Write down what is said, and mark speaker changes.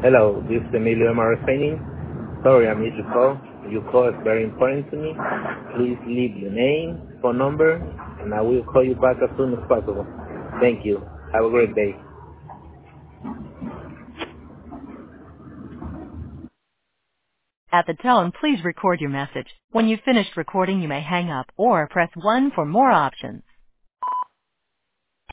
Speaker 1: Hello, this is Emilio MR training. Sorry I missed your call. Your call is very important to me. Please leave your name, phone number, and I will call you back as soon as possible. Thank you. Have a great day.
Speaker 2: At the tone, please record your message. When you've finished recording, you may hang up or press 1 for more options.